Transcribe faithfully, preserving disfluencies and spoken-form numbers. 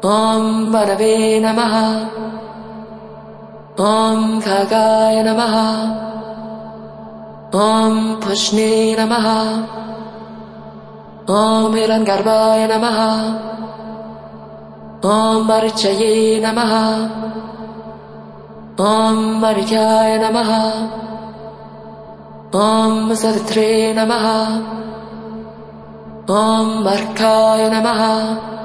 ॐ वरवे नमः। ॐ खगाय नमः। ॐ पुष्णे नमः। ॐ हिरण्यगर्भाय नमः। ॐ मरीचये नमः। ॐ मरीचाय नमः। ॐ सवित्रे नमः। ॐ अर्काय नमः।